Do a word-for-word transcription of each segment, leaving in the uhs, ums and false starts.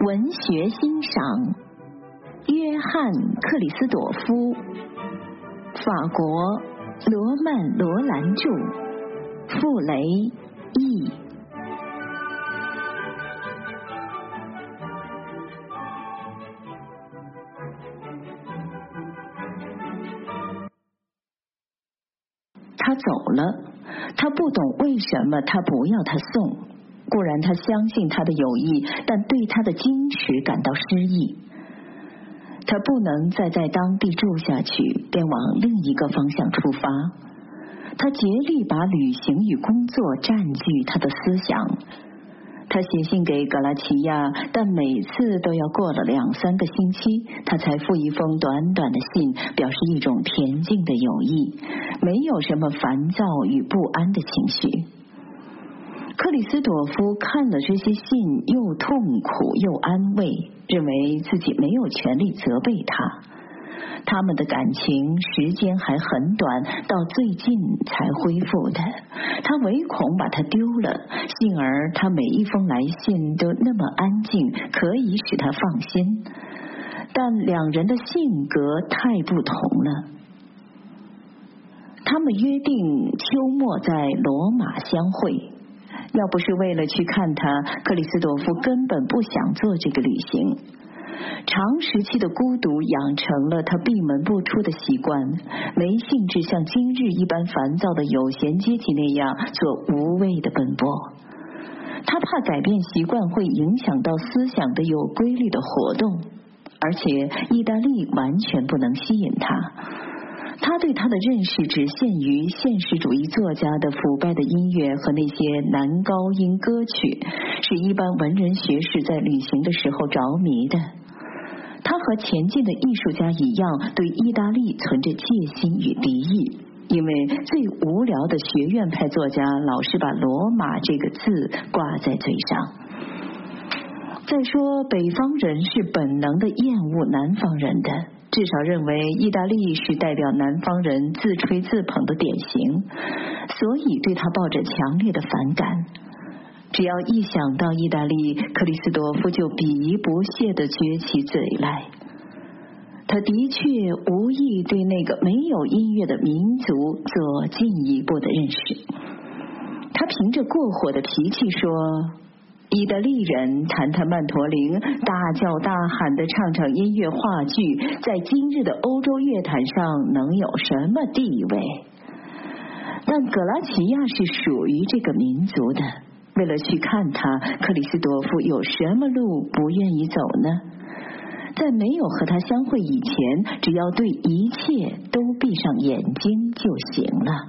文学欣赏，约翰·克里斯朵夫，法国罗曼·罗兰著，傅雷译。他走了，他不懂为什么他不要他送。固然他相信他的友谊，但对他的矜持感到失意。他不能再在当地住下去，便往另一个方向出发。他竭力把旅行与工作占据他的思想。他写信给格拉齐亚，但每次都要过了两三个星期，他才复一封短短的信，表示一种恬静的友谊，没有什么烦躁与不安的情绪。克里斯朵夫看了这些信，又痛苦又安慰，认为自己没有权利责备他。他们的感情时间还很短，到最近才恢复的。他唯恐把它丢了，幸而他每一封来信都那么安静，可以使他放心。但两人的性格太不同了。他们约定秋末在罗马相会。要不是为了去看他，克里斯朵夫根本不想做这个旅行。长时期的孤独养成了他闭门不出的习惯，没兴致像今日一般烦躁的有闲阶级那样做无谓的奔波。他怕改变习惯会影响到思想的有规律的活动，而且意大利完全不能吸引他。他对他的认识只限于现实主义作家的腐败的音乐和那些男高音歌曲，是一般文人学士在旅行的时候着迷的。他和前进的艺术家一样，对意大利存着戒心与敌意，因为最无聊的学院派作家老是把罗马这个字挂在嘴上。再说北方人是本能的厌恶南方人的，至少认为意大利是代表南方人自吹自捧的典型，所以对他抱着强烈的反感。只要一想到意大利，克里斯朵夫就鄙夷不屑地撅起嘴来。他的确无意对那个没有音乐的民族做进一步的认识。他凭着过火的脾气说，意大利人弹弹曼陀林，大叫大喊地唱唱音乐话剧，在今日的欧洲乐坛上能有什么地位？但格拉齐亚是属于这个民族的，为了去看他，克里斯朵夫有什么路不愿意走呢？在没有和他相会以前，只要对一切都闭上眼睛就行了。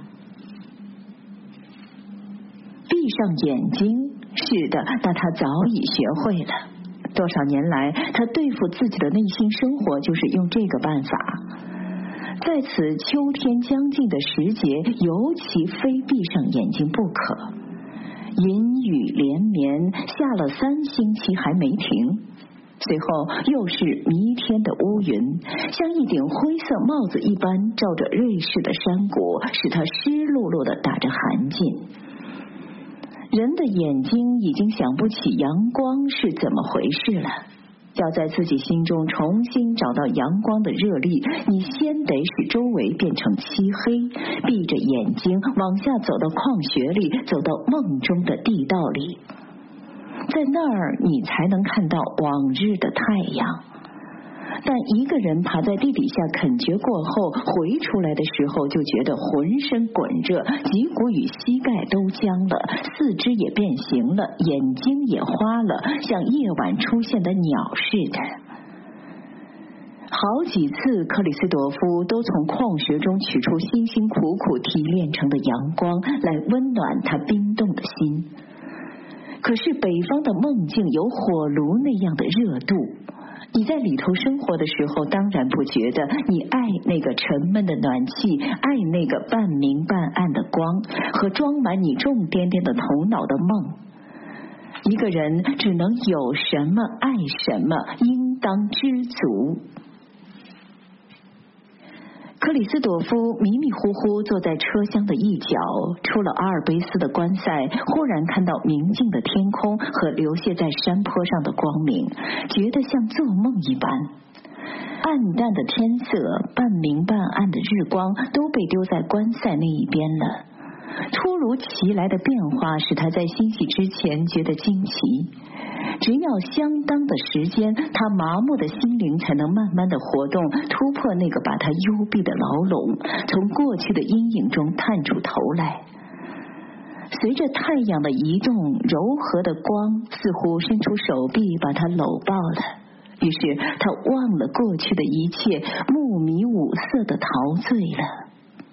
闭上眼睛，是的，但他早已学会了。多少年来，他对付自己的内心生活就是用这个办法。在此秋天将近的时节，尤其非闭上眼睛不可。阴雨连绵，下了三星期还没停。随后又是弥天的乌云，像一顶灰色帽子一般罩着瑞士的山谷，使它湿漉漉地打着寒噤。人的眼睛已经想不起阳光是怎么回事了。要在自己心中重新找到阳光的热力，你先得使周围变成漆黑，闭着眼睛往下走到旷穴里，走到梦中的地道里，在那儿你才能看到往日的太阳。但一个人爬在地底下啃掘过后，回出来的时候就觉得浑身滚热，脊骨与膝盖都僵了，四肢也变形了，眼睛也花了，像夜晚出现的鸟似的。好几次克里斯朵夫都从矿穴中取出辛辛苦苦提炼成的阳光来温暖他冰冻的心。可是北方的梦境有火炉那样的热度，你在里头生活的时候当然不觉得，你爱那个沉闷的暖气，爱那个半明半暗的光和装满你重颠颠的头脑的梦。一个人只能有什么爱什么，应当知足。 克里斯朵夫迷迷糊糊坐在车厢的一角，出了阿尔卑斯的关塞，忽然看到明净的天空和流泻在山坡上的光明，觉得像做梦一般。暗淡的天色，半明半暗的日光都被丢在关塞那一边了。突如其来的变化使他在欣喜之前觉得惊奇。只要相当的时间，他麻木的心灵才能慢慢的活动，突破那个把他幽闭的牢笼，从过去的阴影中探出头来。随着太阳的移动，柔和的光似乎伸出手臂把他搂抱了。于是他忘了过去的一切，目迷五色的陶醉了。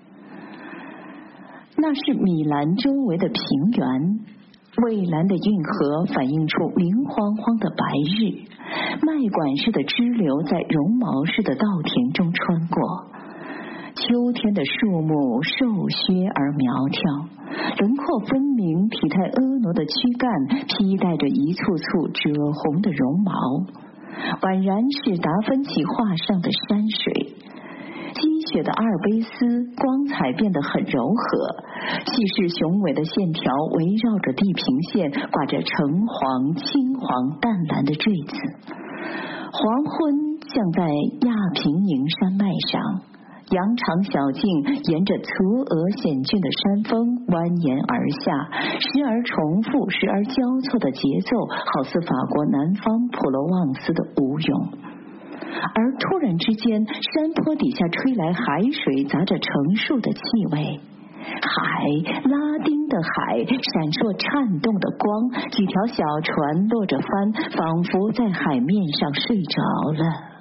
那是米兰周围的平原，蔚蓝的运河反映出明晃晃的白日，麦管似的支流在绒毛似的稻田中穿过。秋天的树木瘦削而苗条，轮廓分明，体态婀娜的躯干披带着一簇簇赭红的绒毛，宛然是达芬奇画上的山水。积雪的阿尔卑斯光彩变得很柔和，气势雄伟的线条围绕着地平线挂着橙黄、青黄、淡蓝的坠子。黄昏像在亚平宁山脉上，羊肠小径沿着嵯峨险峻的山峰蜿蜒而下，时而重复，时而交错的节奏，好似法国南方普罗旺斯的舞咏。而突然之间，山坡底下吹来海水砸着成树的气味，海，拉丁的海，闪烁颤动的光，几条小船落着帆，仿佛在海面上睡着了。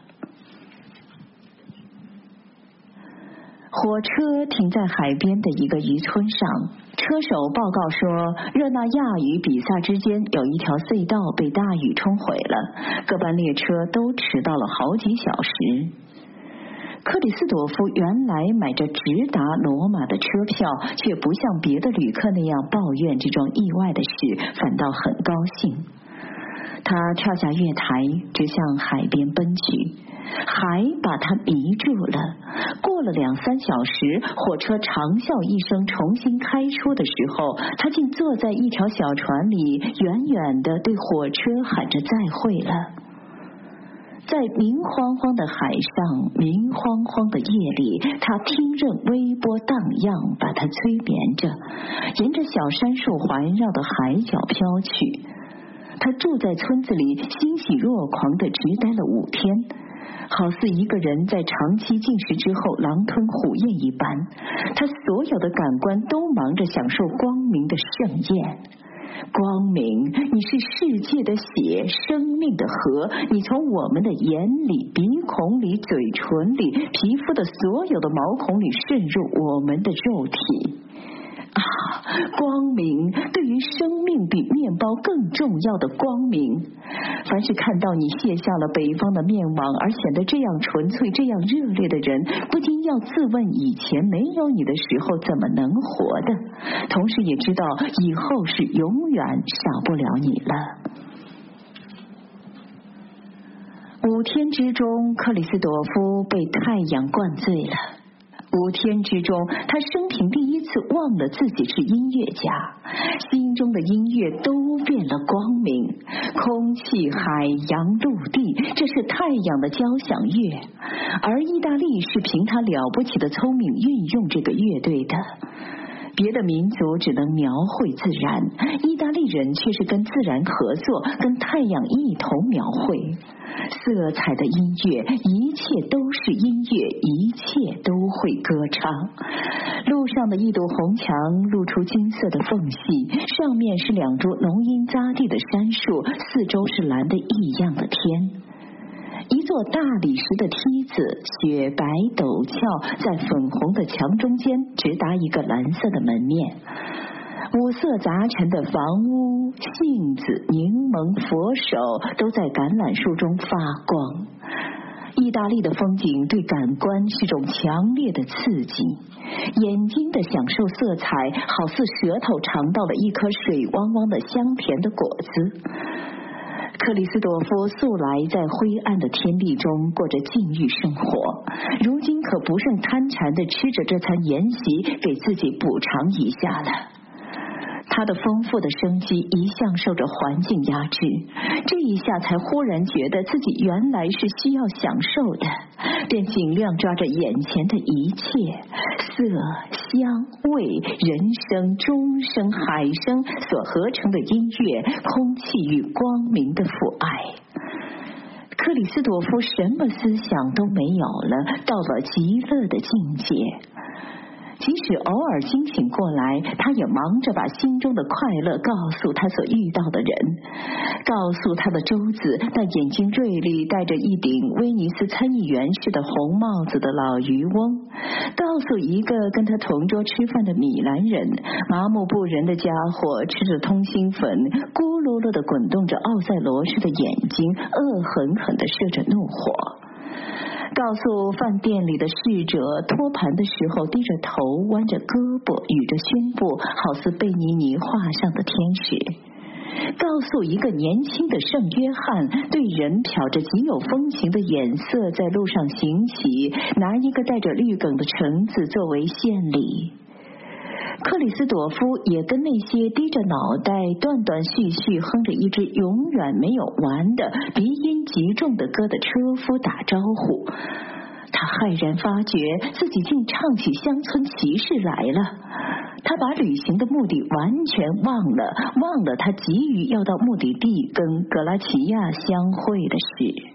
火车停在海边的一个渔村上，车手报告说，热那亚与比萨之间有一条隧道被大雨冲毁了，各班列车都迟到了好几小时。克里斯朵夫原来买着直达罗马的车票，却不像别的旅客那样抱怨这桩意外的事，反倒很高兴。他跳下月台，直向海边奔去。海把他迷住了。过了两三小时，火车长啸一声重新开出的时候，他竟坐在一条小船里，远远地对火车喊着再会了。在明晃晃的海上，明晃晃的夜里，他听任微波荡漾把他催眠着，沿着小山树环绕的海角飘去。他住在村子里，欣喜若狂地直待了五天，好似一个人在长期进食之后狼吞虎咽一般。他所有的感官都忙着享受光明的盛宴。光明，你是世界的血，生命的河，你从我们的眼里、鼻孔里、嘴唇里、皮肤的所有的毛孔里渗入我们的肉体。啊，光明，对于生命比面包更重要的光明。凡是看到你卸下了北方的面网而显得这样纯粹、这样热烈的人，不禁要自问以前没有你的时候怎么能活的，同时也知道以后是永远少不了你了。五天之中，克里斯朵夫被太阳灌醉了。五天之中，他生平第一次忘了自己是音乐家，心中的音乐都变了光明。空气、海洋、陆地，这是太阳的交响乐，而意大利是凭他了不起的聪明运用这个乐队的。别的民族只能描绘自然，意大利人却是跟自然合作，跟太阳一同描绘。色彩的音乐，一切都是音乐，一切都会歌唱。路上的一堵红墙露出金色的缝隙，上面是两株浓荫匝地的杉树，四周是蓝得异样的天。一座大理石的梯子，雪白陡峭，在粉红的墙中间直达一个蓝色的门面。五色杂陈的房屋、杏子、柠檬、佛手都在橄榄树中发光。意大利的风景对感官是种强烈的刺激，眼睛的享受色彩，好似舌头尝到了一颗水汪汪的香甜的果子。 克里斯朵夫素来在灰暗的天地中过着禁欲生活，如今可不胜贪馋地吃着这餐筵席，给自己补偿一下了。他的丰富的生机一向受着环境压制，这一下才忽然觉得自己原来是需要享受的，便尽量抓着眼前的一切色香味人声钟声海声所合成的音乐空气与光明的父爱。克里斯朵夫什么思想都没有了，到了极乐的境界。即使偶尔惊醒过来，他也忙着把心中的快乐告诉他所遇到的人，告诉他的周子那眼睛锐利戴着一顶威尼斯参议员式的红帽子的老渔翁，告诉一个跟他同桌吃饭的米兰人，麻木不仁的家伙吃着通心粉，咕噜噜地滚动着奥赛罗式的眼睛，恶狠狠地射着怒火。告诉饭店里的侍者托盘的时候低着头弯着胳膊捋着胸部，好似贝尼尼画上的天使。告诉一个年轻的圣约翰对人瞟着极有风情的眼色在路上行乞，拿一个带着绿梗的橙子作为献礼。克里斯朵夫也跟那些低着脑袋断断续续哼着一支永远没有完的鼻音极重的歌的车夫打招呼。他骇然发觉自己竟唱起乡村骑士来了，他把旅行的目的完全忘了，忘了他急于要到目的地跟格拉齐亚相会的事。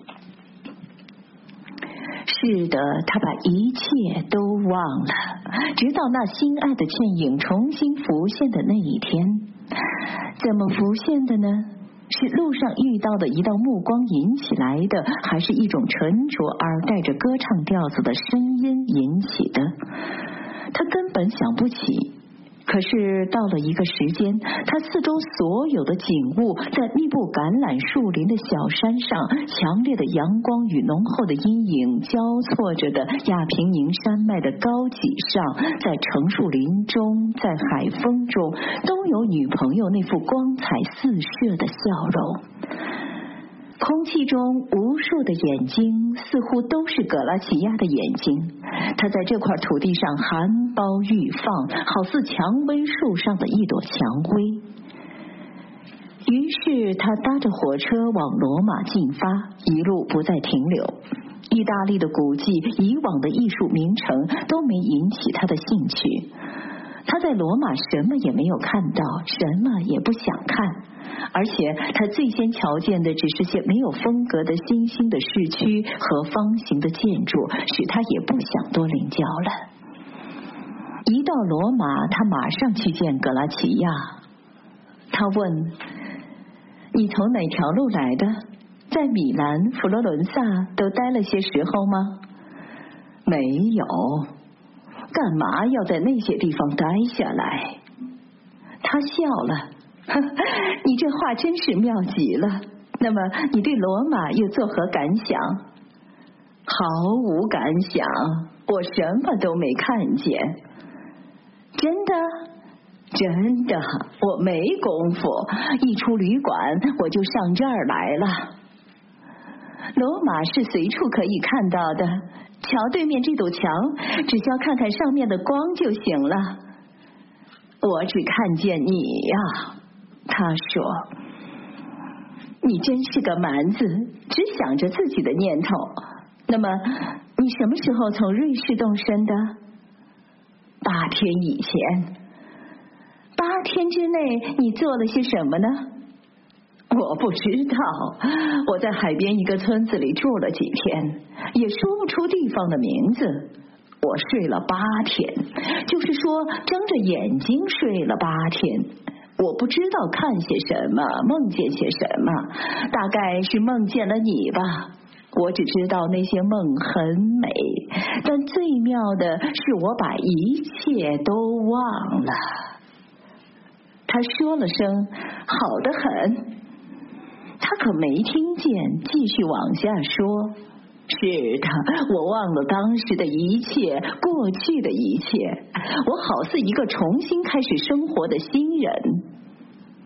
是的，他把一切都忘了，直到那心爱的倩影重新浮现的那一天。怎么浮现的呢？是路上遇到的一道目光引起来的，还是一种沉着而带着歌唱调子的声音引起的？他根本想不起。可是到了一个时间，他四周所有的景物在密布橄榄树林的小山上，强烈的阳光与浓厚的阴影交错着的亚平宁山脉的高脊上，在橙树林中，在海风中，都有女朋友那副光彩四射的笑容。空气中无数的眼睛似乎都是格拉齐亚的眼睛，他在这块土地上含苞欲放，好似蔷薇树上的一朵蔷薇。于是他搭着火车往罗马进发，一路不再停留。意大利的古迹，以往的艺术名城都没引起他的兴趣。他在罗马什么也没有看到，什么也不想看，而且他最先瞧见的只是些没有风格的新兴的市区和方形的建筑，使他也不想多领教了。一到罗马，他马上去见格拉齐亚。他问：你从哪条路来的？在米兰、佛罗伦萨都待了些时候吗？没有。干嘛要在那些地方待下来？他笑了，呵呵，你这话真是妙极了。那么你对罗马又作何感想？毫无感想，我什么都没看见。真的？真的，我没功夫，一出旅馆我就上这儿来了。罗马是随处可以看到的，瞧对面这堵墙，只需要看看上面的光就行了。我只看见你呀，他说。你真是个蛮子，只想着自己的念头。那么你什么时候从瑞士动身的？八天以前。八天之内你做了些什么呢？我不知道，我在海边一个村子里住了几天，也说不出地方的名字。我睡了八天，就是说睁着眼睛睡了八天。我不知道看些什么，梦见些什么，大概是梦见了你吧。我只知道那些梦很美，但最妙的是我把一切都忘了。他说了声好得很，他可没听见，继续往下说。是的，我忘了当时的一切，过去的一切，我好似一个重新开始生活的新人。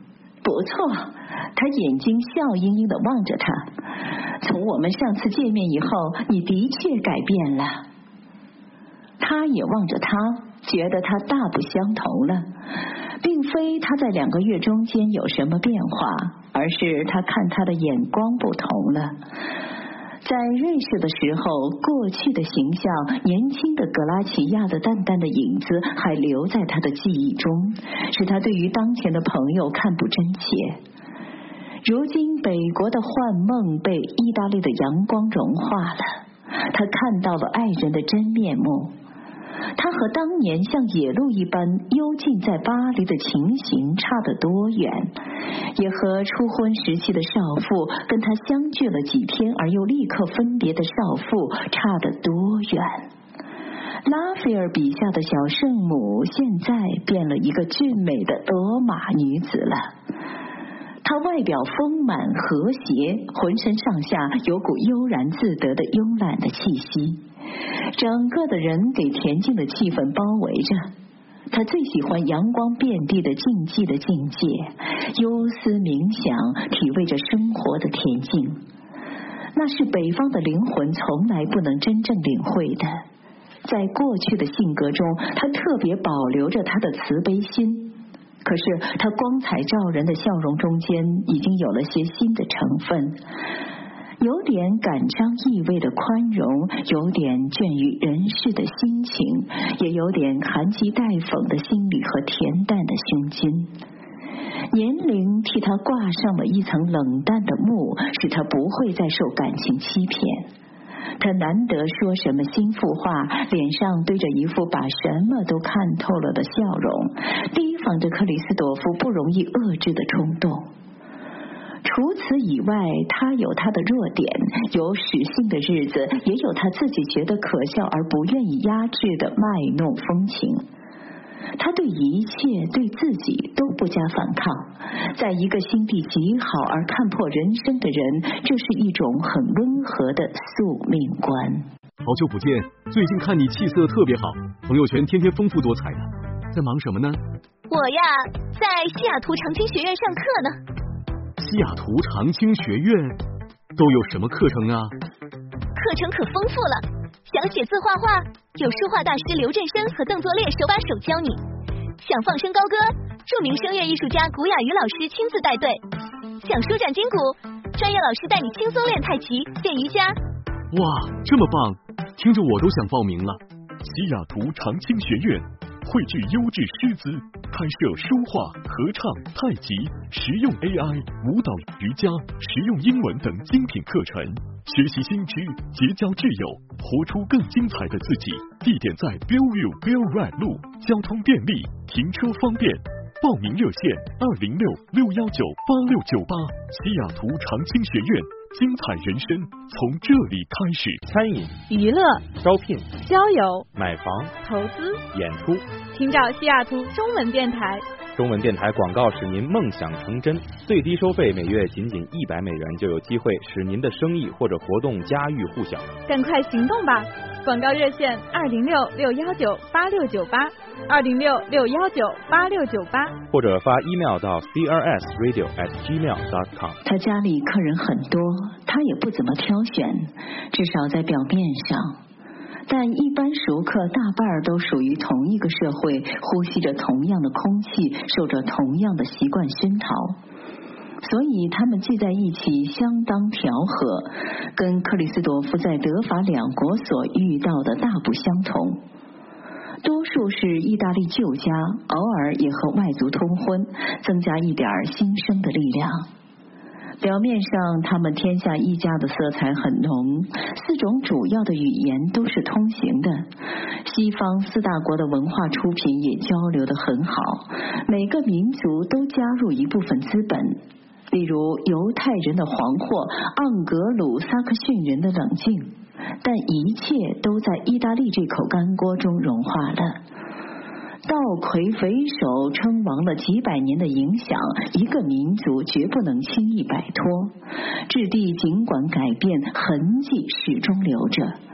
不错，他眼睛笑盈盈地望着他。从我们上次见面以后，你的确改变了。他也望着他，觉得他大不相同了。并非他在两个月中间有什么变化，而是他看他的眼光不同了。在瑞士的时候，过去的形象，年轻的格拉齐亚的淡淡的影子还留在他的记忆中，使他对于当前的朋友看不真切。如今北国的幻梦被意大利的阳光融化了，他看到了爱人的真面目。他和当年像野鹿一般幽禁在巴黎的情形差得多远，也和初婚时期的少妇跟他相聚了几天而又立刻分别的少妇差得多远。拉斐尔笔下的小圣母现在变了一个俊美的罗马女子了。她外表丰满和谐，浑身上下有股悠然自得的慵懒的气息，整个的人给恬静的气氛包围着。他最喜欢阳光遍地的静寂的境界，忧思冥想，体味着生活的恬静。那是北方的灵魂从来不能真正领会的。在过去的性格中，他特别保留着他的慈悲心，可是他光彩照人的笑容中间已经有了些新的成分，有点感伤意味的宽容，有点倦于人世的心情，也有点含讥带讽的心理和恬淡的胸襟。年龄替他挂上了一层冷淡的幕，使他不会再受感情欺骗。他难得说什么心腹话，脸上堆着一副把什么都看透了的笑容，提防着克里斯朵夫不容易遏制的冲动。除此以外，他有他的弱点，有使性的日子，也有他自己觉得可笑而不愿意压制的卖弄风情。他对一切对自己都不加反抗，在一个心地极好而看破人生的人，这是一种很温和的宿命观。 好久不见，最近看你气色特别好，朋友圈天天丰富多彩的，在忙什么呢？ 我呀，在西雅图长青学院上课呢。 西雅图长青学院都有什么课程啊？ 课程可丰富了，想写字画画，有书画大师刘振生和邓作烈手把手教你；想放声高歌，著名声乐艺术家古雅瑜老师亲自带队；想舒展筋骨，专业老师带你轻松练太极、练瑜伽。 哇，这么棒，听着我都想报名了。 西雅图长青学院汇聚优质师资，开设书画、合唱、太极、实用 A I、舞蹈、瑜伽、实用英文等精品课程，学习新知，结交挚友，活出更精彩的自己。地点在 Bellevue Bell Ride 路，交通便利，停车方便。报名热线二零六六幺九八六九八。西雅图长青学院，精彩人生从这里开始。 餐饮、 娱乐、 招聘、 交友、 买房、 投资、 演出， 听找西雅图中文电台。 中文电台广告使您梦想成真，最低收费每月仅仅一百美元，就有机会使您的生意或者活动家喻户晓。 赶快行动吧！广告热线二零六六幺九八六九八，二零六六幺九八六九八， 或者发 email 到 c r s radio at gmail dot com。 他家里客人很多，他也不怎么挑选，至少在表面上。但一般熟客大半都属于同一个社会，呼吸着同样的空气，受着同样的习惯熏陶，所以他们聚在一起相当调和，跟克里斯朵夫在德法两国所遇到的大不相同。多数是意大利旧家，偶尔也和外族通婚，增加一点新生的力量。表面上他们天下一家的色彩很浓，四种主要的语言都是通行的，西方四大国的文化出品也交流得很好，每个民族都加入一部分资本，例如犹太人的惶惑，盎格鲁撒克逊人的冷静，但一切都在意大利这口干锅中融化了。道魁为首称王了几百年的影响，一个民族绝不能轻易摆脱。质地尽管改变，痕迹始终留着。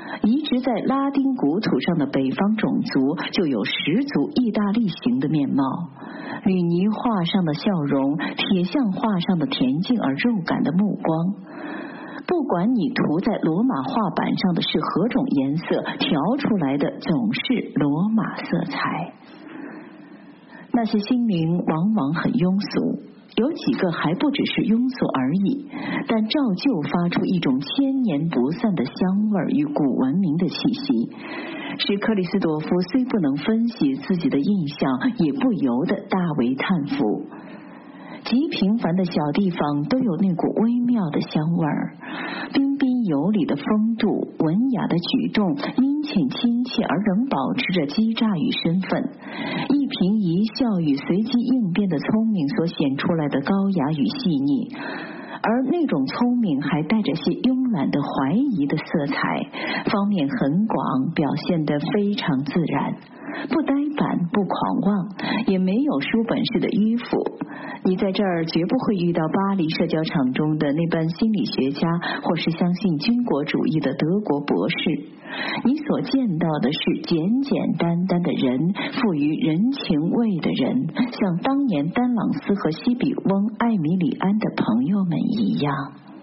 移植在拉丁古土上的北方种族就有十足意大利型的面貌，吕尼画上的笑容，铁像画上的恬静而肉感的目光。不管你涂在罗马画板上的是何种颜色，调出来的总是罗马色彩。那些心灵往往很庸俗，有几个还不只是庸俗而已，但照旧发出一种千年不散的香味与古文明的气息，使克里斯朵夫虽不能分析自己的印象，也不由得大为叹服。极平凡的小地方都有那股微妙的香味儿，彬彬有礼的风度，文雅的举动，殷勤亲切而仍保持着机诈与身份，一颦一笑与随机应变的聪明所显出来的高雅与细腻，而那种聪明还带着些慵懒的怀疑的色彩，方面很广，表现得非常自然，不呆板，不狂妄，也没有书本式的迂腐。你在这儿绝不会遇到巴黎社交场中的那般心理学家或是相信军国主义的德国博士，你所见到的是简简单单的人，富于人情味的人，像当年丹朗斯和西比翁艾米里安的朋友们一样。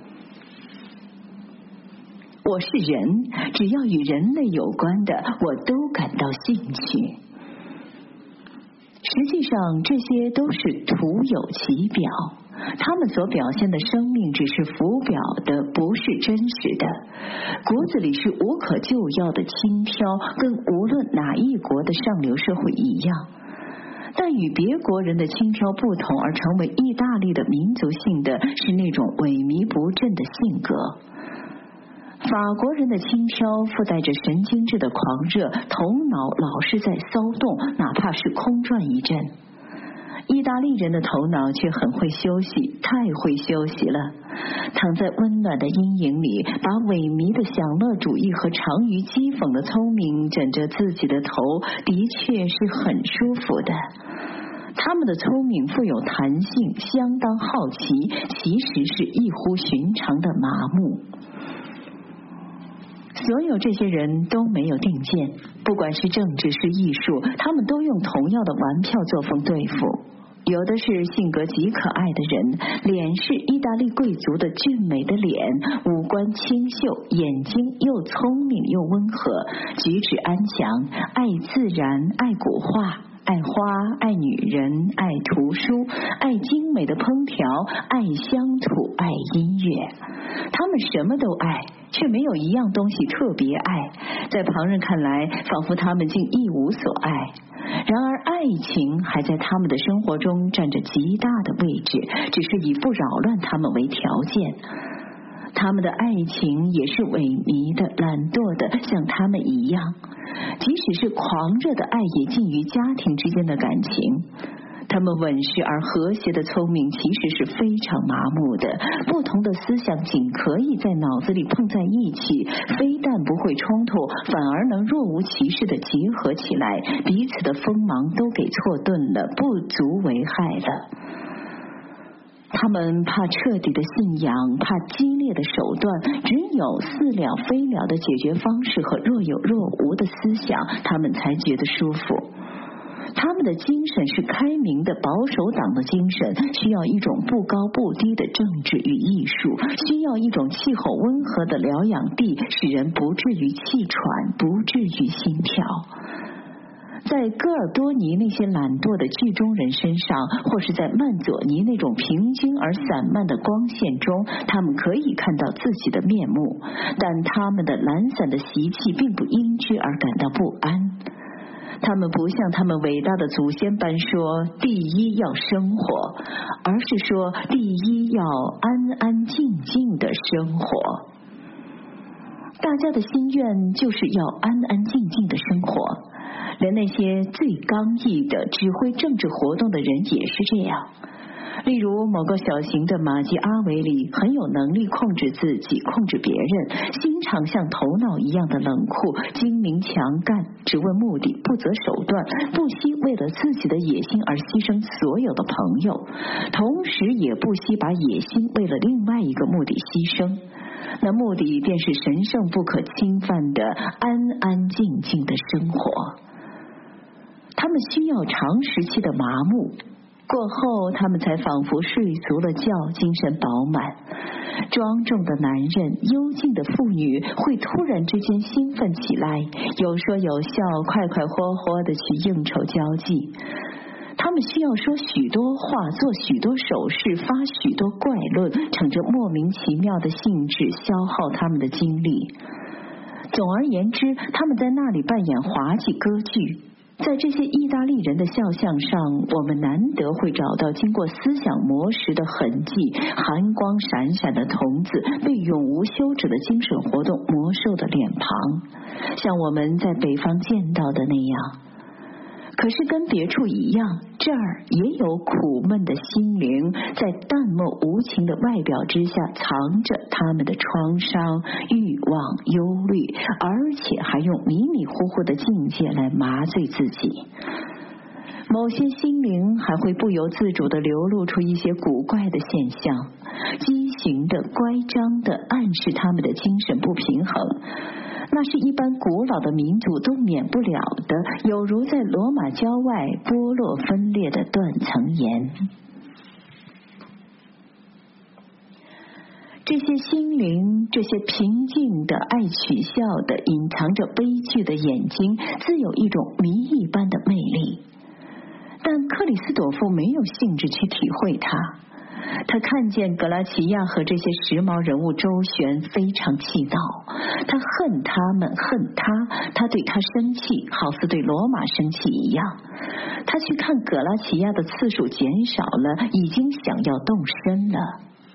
我是人，只要与人类有关的，我都感到兴趣。实际上，这些都是徒有其表，他们所表现的生命只是浮表的，不是真实的。骨子里是无可救药的轻佻，跟无论哪一国的上流社会一样。但与别国人的轻佻不同，而成为意大利的民族性的是那种萎靡不振的性格。法国人的轻佻附带着神经质的狂热，头脑老是在骚动，哪怕是空转一阵。意大利人的头脑却很会休息，太会休息了。躺在温暖的阴影里，把萎靡的享乐主义和长于讥讽的聪明枕着自己的头，的确是很舒服的。他们的聪明富有弹性，相当好奇，其实是异乎寻常的麻木。所有这些人都没有定见，不管是政治是艺术，他们都用同样的玩票作风对付。有的是性格极可爱的人，脸是意大利贵族的俊美的脸，五官清秀，眼睛又聪明又温和，举止安详，爱自然，爱古画，爱花，爱女人，爱图书，爱精美的烹调，爱乡土，爱音乐。他们什么都爱，却没有一样东西特别爱，在旁人看来，仿佛他们竟一无所爱。然而爱情还在他们的生活中占着极大的位置，只是以不扰乱他们为条件。他们的爱情也是萎靡的、懒惰的，像他们一样。即使是狂热的爱，也近于家庭之间的感情。他们稳实而和谐的聪明其实是非常麻木的，不同的思想仅可以在脑子里碰在一起，非但不会冲突，反而能若无其事地结合起来，彼此的锋芒都给错顿了，不足为害了。他们怕彻底的信仰，怕激烈的手段，只有似了非了的解决方式和若有若无的思想，他们才觉得舒服。他们的精神是开明的保守党的精神，需要一种不高不低的政治与艺术，需要一种气候温和的疗养地，使人不至于气喘，不至于心跳。在戈尔多尼那些懒惰的剧中人身上，或是在曼佐尼那种平均而散漫的光线中，他们可以看到自己的面目，但他们的懒散的习气并不因之而感到不安。他们不像他们伟大的祖先般说第一要生活，而是说第一要安安静静的生活。大家的心愿就是要安安静静的生活，连那些最刚毅的指挥政治活动的人也是这样。例如某个小型的马基阿维里很有能力控制自己，控制别人，心肠像头脑一样的冷酷，精明强干，只问目的，不择手段，不惜为了自己的野心而牺牲所有的朋友，同时也不惜把野心为了另外一个目的牺牲。 那目的便是神圣不可侵犯的安安静静的生活。他们需要长时期的麻木，过后他们才仿佛睡足了觉，精神饱满。庄重的男人，幽静的妇女会突然之间兴奋起来，有说有笑，快快活活的去应酬交际。他们需要说许多话，做许多手势，发许多怪论，乘着莫名其妙的兴致消耗他们的精力。总而言之，他们在那里扮演滑稽歌剧。在这些意大利人的肖像上，我们难得会找到经过思想磨蚀的痕迹，寒光闪闪的童子被永无休止的精神活动磨瘦的脸庞，像我们在北方见到的那样。可是跟别处一样，这儿也有苦闷的心灵，在淡漠无情的外表之下藏着他们的创伤、欲望、忧虑，而且还用迷迷糊糊的境界来麻醉自己。某些心灵还会不由自主地流露出一些古怪的现象，畸形的、乖张的，暗示他们的精神不平衡。那是一般古老的民族都免不了的，有如在罗马郊外剥落分裂的断层岩。这些心灵，这些平静的、爱取笑的、隐藏着悲剧的眼睛，自有一种谜一般的魅力。但克里斯朵夫没有兴致去体会它。他看见格拉齐亚和这些时髦人物周旋，非常气恼。他恨他们，恨他，他对他生气，好似对罗马生气一样。他去看格拉齐亚的次数减少了，已经想要动身了。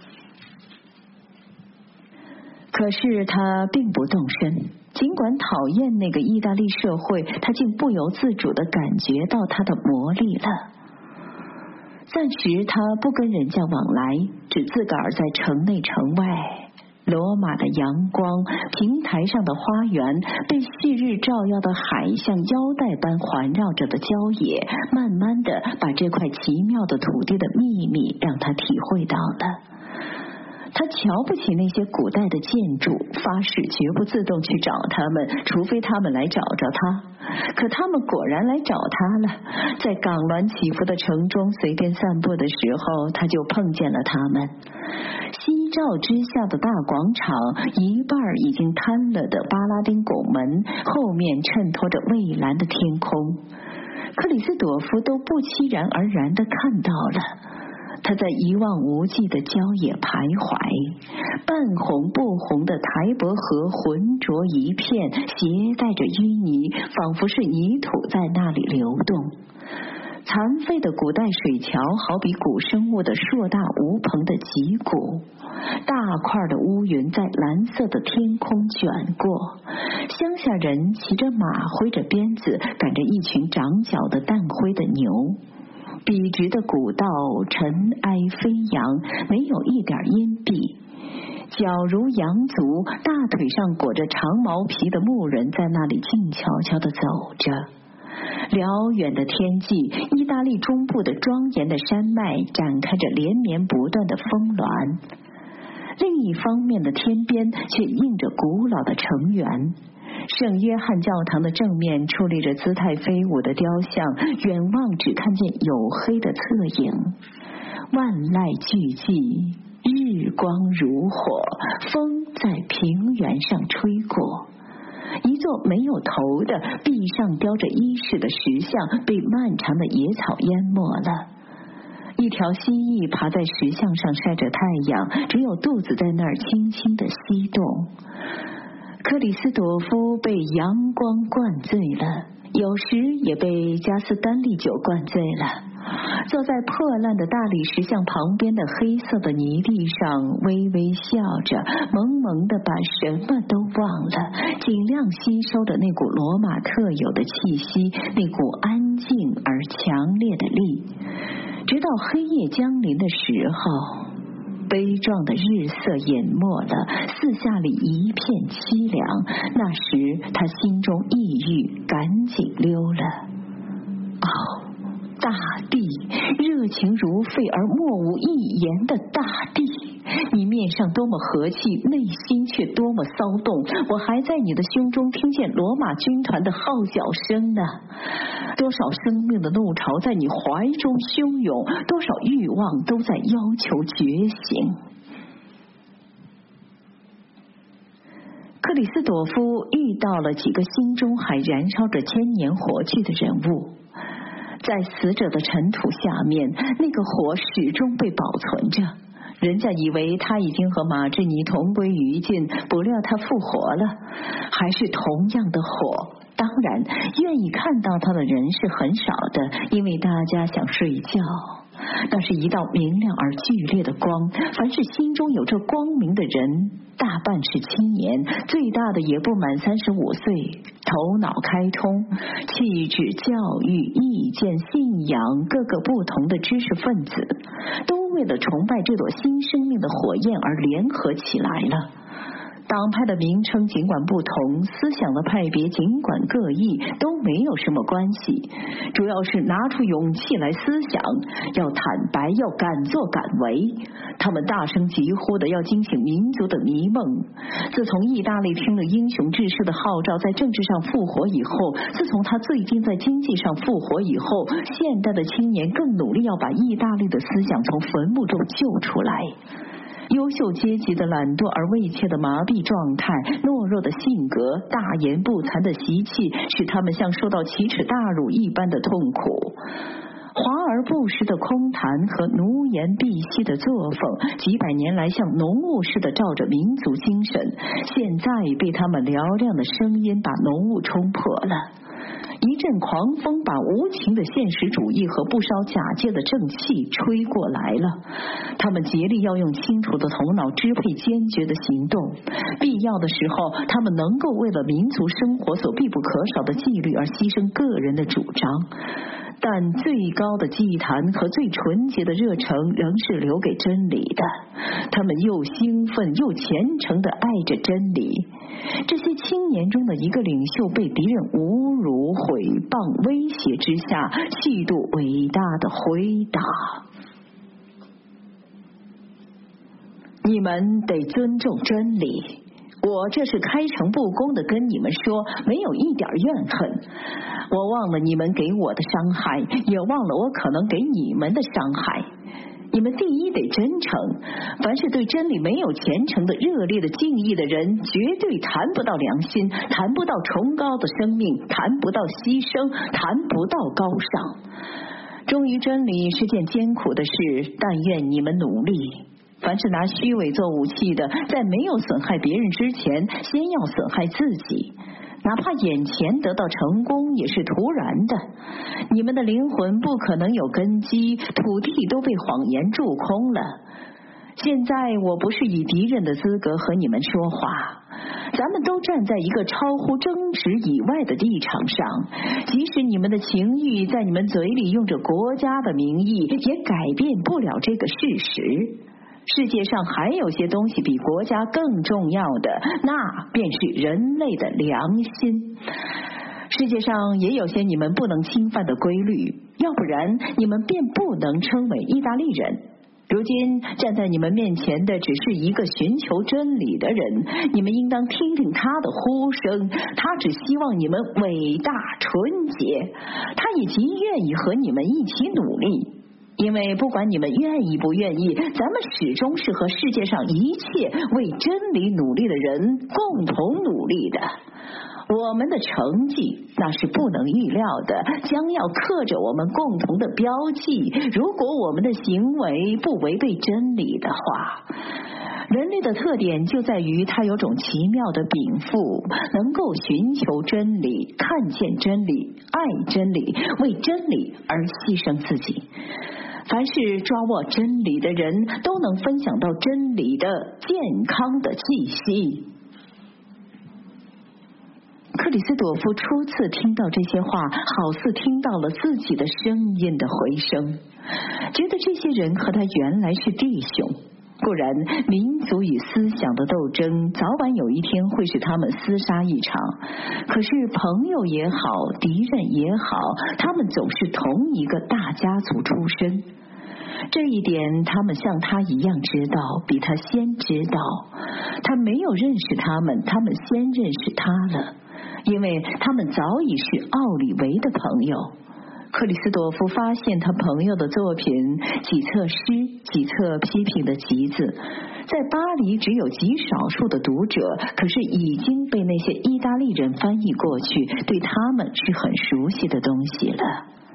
可是他并不动身，尽管讨厌那个意大利社会，他竟不由自主地感觉到它的魔力了。暂时他不跟人家往来，只自个儿在城内城外。罗马的阳光，平台上的花园，被旭日照耀的海，像腰带般环绕着的郊野，慢慢的把这块奇妙的土地的秘密让他体会到了。他瞧不起那些古代的建筑，发誓绝不自动去找他们，除非他们来找着他。可他们果然来找他了，在港峦起伏的城中随便散步的时候，他就碰见了他们。夕照之下的大广场，一半已经瘫了的巴拉丁拱门，后面衬托着蔚蓝的天空。克里斯朵夫都不期然而然地看到了。他在一望无际的郊野徘徊，半红不红的台伯河浑浊一片，携带着淤泥，仿佛是泥土在那里流动。残废的古代水桥好比古生物的硕大无朋的脊骨，大块的乌云在蓝色的天空卷过，乡下人骑着马，挥着鞭子，赶着一群长角的淡灰的牛。笔直的古道尘埃飞扬，没有一点阴蔽。脚如羊足，大腿上裹着长毛皮的牧人在那里静悄悄地走着。辽远的天际，意大利中部的庄严的山脉展开着连绵不断的峰峦，另一方面的天边却映着古老的城垣。圣约翰教堂的正面矗立着姿态飞舞的雕像，远望只看见黝黑的侧影。万籁俱寂，日光如火，风在平原上吹过。一座没有头的壁上雕着衣饰的石像被漫长的野草淹没了。一条蜥蜴爬在石像上晒着太阳，只有肚子在那儿轻轻地翕动。克里斯朵夫被阳光灌醉了，有时也被加斯丹利酒灌醉了。坐在破烂的大理石像旁边的黑色的泥地上，微微笑着，萌萌地把什么都忘了，尽量吸收的那股罗马特有的气息，那股安静而强烈的力。直到黑夜将临的时候，悲壮的日色隐没了，四下里一片凄凉。那时他心中抑郁，赶紧溜了。哦，大地，热情如沸而莫无一言的大地， 你面上多么和气，内心却多么骚动。我还在你的胸中听见罗马军团的号角声呢。多少生命的怒潮在你怀中汹涌，多少欲望都在要求觉醒。克里斯朵夫遇到了几个心中还燃烧着千年火炬的人物，在死者的尘土下面，那个火始终被保存着。人家以为他已经和马志尼同归于尽，不料他复活了，还是同样的火。当然，愿意看到他的人是很少的，因为大家想睡觉。那是一道明亮而剧烈的光，凡是心中有这光明的人，大半是青年，最大的也不满三十五岁，头脑开通，气质、教育、意见、信仰各个不同的知识分子，都为了崇拜这朵新生命的火焰而联合起来了。党派的名称尽管不同，思想的派别尽管各异，都没有什么关系，主要是拿出勇气来思想，要坦白，要敢作敢为。他们大声疾呼的要惊醒民族的迷梦。自从意大利听了英雄志士的号召，在政治上复活以后，自从他最近在经济上复活以后，现代的青年更努力要把意大利的思想从坟墓中救出来。优秀阶级的懒惰而畏怯的麻痹状态，懦弱的性格，大言不惭的习气，使他们像受到奇耻大辱一般的痛苦。华而不实的空谈和奴颜婢膝的作风，几百年来像浓雾似的照着民族精神，现在被他们嘹亮的声音把浓雾冲破了。一阵狂风把无情的现实主义和不烧假借的正气吹过来了。他们竭力要用清楚的头脑支配坚决的行动，必要的时候他们能够为了民族生活所必不可少的纪律而牺牲个人的主张，但最高的祭坛和最纯洁的热诚仍是留给真理的。他们又兴奋又虔诚地爱着真理。这些青年中的一个领袖被敌人侮辱、毁谤、威胁之下，气度伟大的回答：你们得尊重真理。我这是开诚布公的跟你们说，没有一点怨恨。我忘了你们给我的伤害，也忘了我可能给你们的伤害。你们第一得真诚，凡是对真理没有虔诚的热烈的敬意的人，绝对谈不到良心，谈不到崇高的生命，谈不到牺牲，谈不到高尚。忠于真理是件艰苦的事，但愿你们努力。凡是拿虚伪做武器的，在没有损害别人之前，先要损害自己。哪怕眼前得到成功也是徒然的，你们的灵魂不可能有根基，土地都被谎言蛀空了。现在我不是以敌人的资格和你们说话，咱们都站在一个超乎争执以外的立场上，即使你们的情欲在你们嘴里用着国家的名义，也改变不了这个事实。世界上还有些东西比国家更重要的，那便是人类的良心。世界上也有些你们不能侵犯的规律，要不然你们便不能称为意大利人。如今站在你们面前的只是一个寻求真理的人，你们应当听听他的呼声，他只希望你们伟大纯洁，他也极愿意和你们一起努力。因为不管你们愿意不愿意，咱们始终是和世界上一切为真理努力的人共同努力的。我们的成绩那是不能预料的，将要刻着我们共同的标记。如果我们的行为不违背真理的话，人类的特点就在于他有种奇妙的禀赋，能够寻求真理，看见真理，爱真理，为真理而牺牲自己。凡是抓握真理的人，都能分享到真理的健康的气息。克里斯朵夫初次听到这些话，好似听到了自己的声音的回声，觉得这些人和他原来是弟兄。固然民族与思想的斗争早晚有一天会使他们厮杀一场，可是朋友也好，敌人也好，他们总是同一个大家族出身。 这一点他们像他一样知道，比他先知道。他没有认识他们，他们先认识他了，因为他们早已是奥里维的朋友。克里斯朵夫发现他朋友的作品，几册诗，几册批评的集子，在巴黎只有极少数的读者，可是已经被那些意大利人翻译过去，对他们是很熟悉的东西了。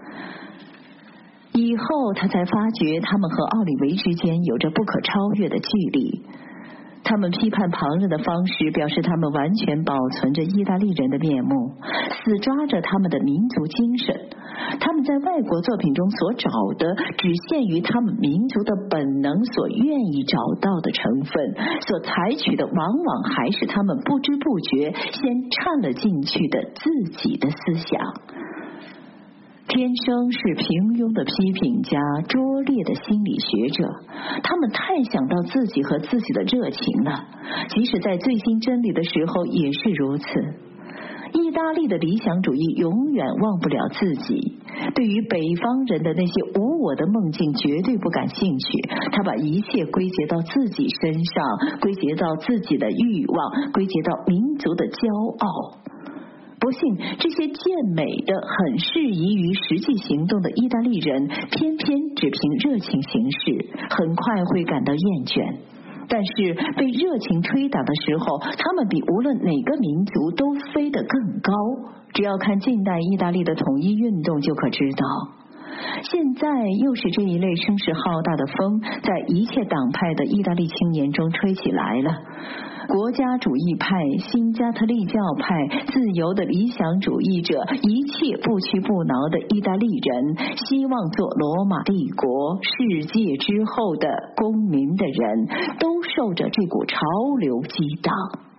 以后他才发觉他们和奥里维之间有着不可超越的距离。他们批判旁人的方式表示他们完全保存着意大利人的面目，死抓着他们的民族精神。他们在外国作品中所找的只限于他们民族的本能所愿意找到的成分，所采取的往往还是他们不知不觉先掺了进去的自己的思想。天生是平庸的批评家，拙劣的心理学者，他们太想到自己和自己的热情了，即使在最新真理的时候也是如此。意大利的理想主义永远忘不了自己，对于北方人的那些无我的梦境绝对不感兴趣，他把一切归结到自己身上，归结到自己的欲望，归结到民族的骄傲。不幸，这些健美的、很适宜于实际行动的意大利人，偏偏只凭热情行事，很快会感到厌倦。但是被热情吹打的时候，他们比无论哪个民族都飞得更高。只要看近代意大利的统一运动就可知道。现在又是这一类声势浩大的风，在一切党派的意大利青年中吹起来了。国家主义派、新加特利教派、自由的理想主义者，一切不屈不挠的意大利人，希望做罗马帝国世界之后的公民的人，都受着这股潮流激荡。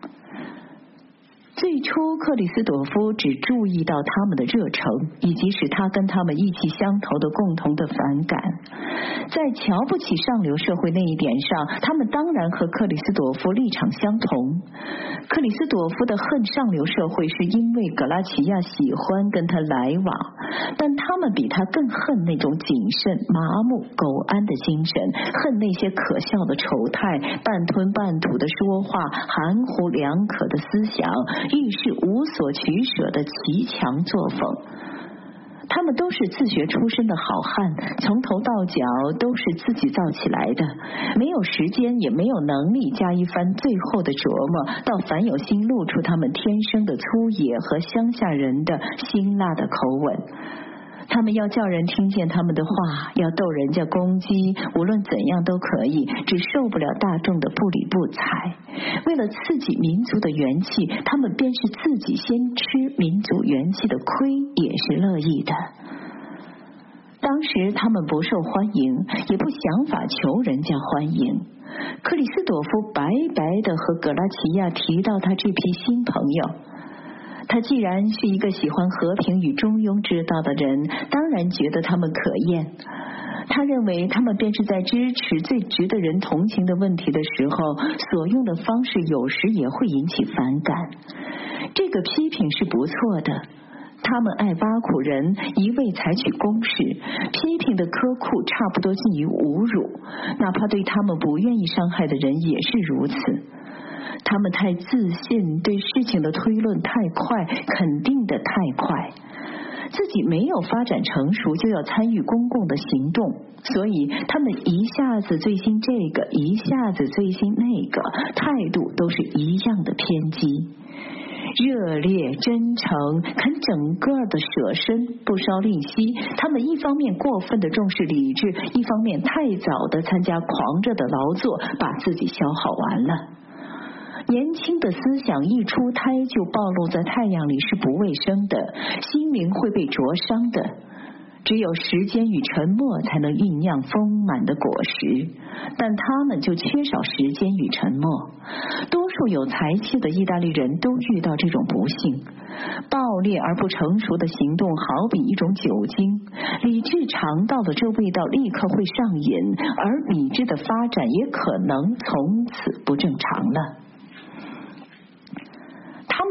最初克里斯朵夫只注意到他们的热诚，以及使他跟他们意气相投的共同的反感。在瞧不起上流社会那一点上，他们当然和克里斯朵夫立场相同。克里斯朵夫的恨上流社会是因为格拉齐亚喜欢跟他来往，但他们比他更恨那种谨慎、麻木、苟安的精神，恨那些可笑的丑态、半吞半吐的说话、含糊两可的思想，遇事无所取舍的骑墙作风。他们都是自学出身的好汉，从头到脚都是自己造起来的，没有时间也没有能力加一番最后的琢磨，倒反有心露出他们天生的粗野和乡下人的辛辣的口吻。他们要叫人听见他们的话，要逗人家公鸡，无论怎样都可以，只受不了大众的不理不睬。为了刺激民族的元气，他们便是自己先吃民族元气的亏，也是乐意的。当时他们不受欢迎，也不想法求人家欢迎。克里斯朵夫白白地和格拉齐亚提到他这批新朋友。他既然是一个喜欢和平与中庸之道的人，当然觉得他们可厌。他认为他们便是在支持最值得人同情的问题的时候，所用的方式有时也会引起反感。这个批评是不错的，他们爱挖苦人，一味采取攻势，批评的苛酷差不多近于侮辱，哪怕对他们不愿意伤害的人也是如此。他们太自信，对事情的推论太快，肯定的太快，自己没有发展成熟就要参与公共的行动，所以他们一下子醉心这个，一下子醉心那个，态度都是一样的偏激。热烈、真诚，肯整个的舍身，不稍吝惜。他们一方面过分的重视理智，一方面太早的参加狂热的劳作，把自己消耗完了。年轻的思想一出胎就暴露在太阳里是不卫生的，心灵会被灼伤的。只有时间与沉默才能酝酿丰满的果实，但他们就缺少时间与沉默。多数有才气的意大利人都遇到这种不幸。暴烈而不成熟的行动好比一种酒精，理智尝到了这味道立刻会上瘾，而理智的发展也可能从此不正常了。他们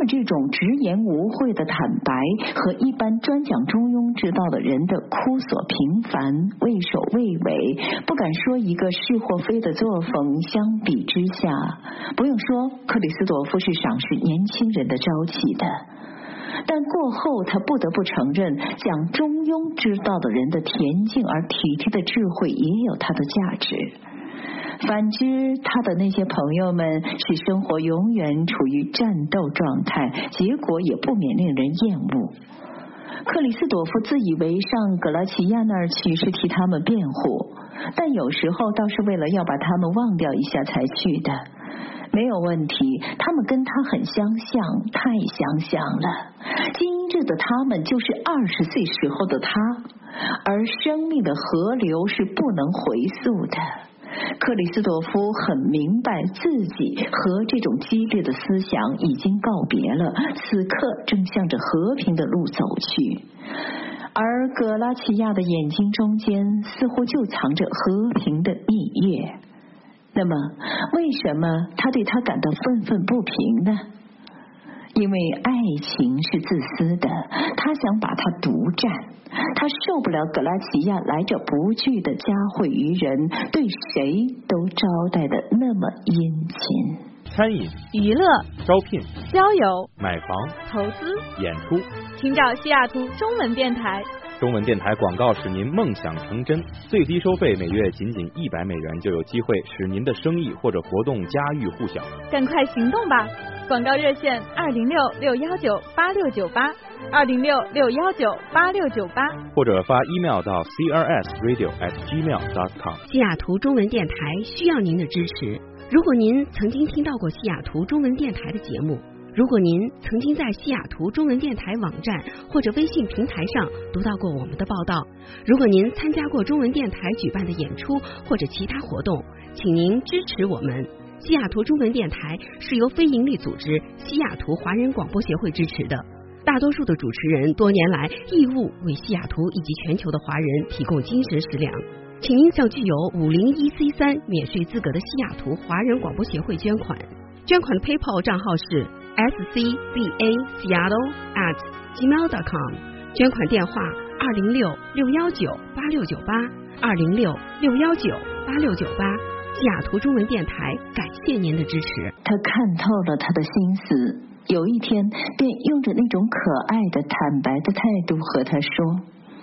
们这种直言无讳的坦白和一般专讲中庸之道的人的枯索平凡、畏首畏尾、不敢说一个是或非的作风相比之下，不用说克里斯朵夫是赏识年轻人的朝气的。但过后他不得不承认，讲中庸之道的人的恬静而体贴的智慧也有它的价值。反之，他的那些朋友们使生活永远处于战斗状态，结果也不免令人厌恶。克里斯朵夫自以为上格拉齐亚那儿去是替他们辩护，但有时候倒是为了要把他们忘掉一下才去的。没有问题，他们跟他很相像，太相像了。今日的他们就是二十岁时候的他，而生命的河流是不能回溯的。克里斯朵夫很明白自己和这种激烈的思想已经告别了，此刻正向着和平的路走去，而格拉齐亚的眼睛中间似乎就藏着和平的蜜月。那么为什么他对他感到愤愤不平呢？因为爱情是自私的，他想把它独占，他受不了格拉齐亚来者不拒的嘉惠于人，对谁都招待的那么殷勤。 餐饮、 娱乐、 招聘、 交友、 买房、 投资、 演出， 请找西雅图中文电台。 中文电台广告使您梦想成真，最低收费每月仅仅一百美元，就有机会使您的生意或者活动家喻户晓。 赶快行动吧！广告热线二零六六幺九八六九八，二零六六幺九八六九八， 或者发 email 到 c r s radio at gmail dot com。 西雅图中文电台需要您的支持。如果您曾经听到过西雅图中文电台的节目，如果您曾经在西雅图中文电台网站或者微信平台上读到过我们的报道，如果您参加过中文电台举办的演出或者其他活动，请您支持我们。西雅图中文电台是由非营利组织西雅图华人广播协会支持的，大多数的主持人多年来义务为西雅图以及全球的华人提供精神食粮，请您向具有五零一 C 三免税资格的西雅图华人广播协会捐款，捐款的 PayPal 账号是 s c c a seattle at gmail dot com， 捐款电话二零六六幺九八六九八，二零六六幺九八六九八。西雅图中文电台感谢您的支持。 他看透了他的心思，有一天便用着那种可爱的坦白的态度和他说：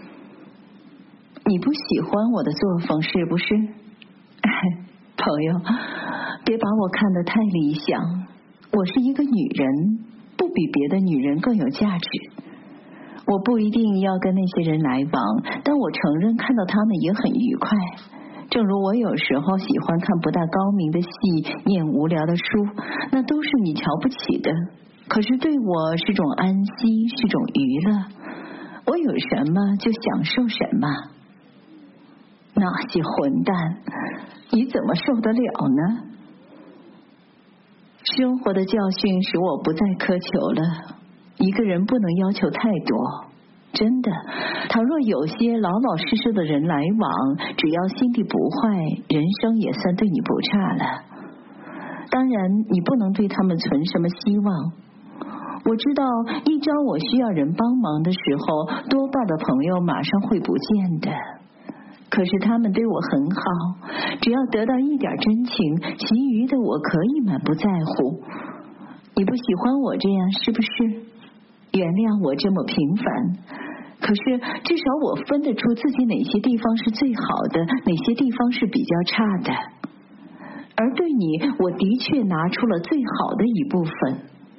你不喜欢我的作风是不是？朋友，别把我看得太理想，我是一个女人，不比别的女人更有价值。我不一定要跟那些人来往，但我承认看到他们也很愉快。正如我有时候喜欢看不大高明的戏，念无聊的书，那都是你瞧不起的，可是对我是种安息，是种娱乐，我有什么就享受什么。那些混蛋，你怎么受得了呢？生活的教训使我不再苛求了，一个人不能要求太多。真的，倘若有些老老实实的人来往，只要心地不坏，人生也算对你不差了。当然，你不能对他们存什么希望。我知道，一朝我需要人帮忙的时候，多半的朋友马上会不见的。可是他们对我很好，只要得到一点真情，其余的我可以满不在乎。你不喜欢我这样是不是？原谅我这么平凡，可是至少我分得出自己哪些地方是最好的，哪些地方是比较差的。而对你，我的确拿出了最好的一部分。